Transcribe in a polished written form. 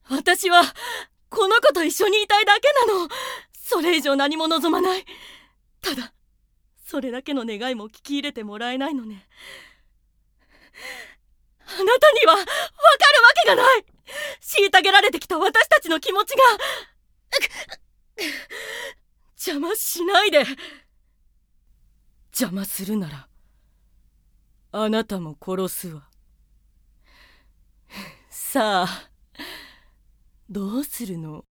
私はこの子と一緒にいたいだけなの。それ以上何も望まない。ただそれだけの願いも聞き入れてもらえないのね。あなたには分かるわけがない。虐げられてきた私たちの気持ちが邪魔しないで。邪魔するならあなたも殺すわ。さあどうするの？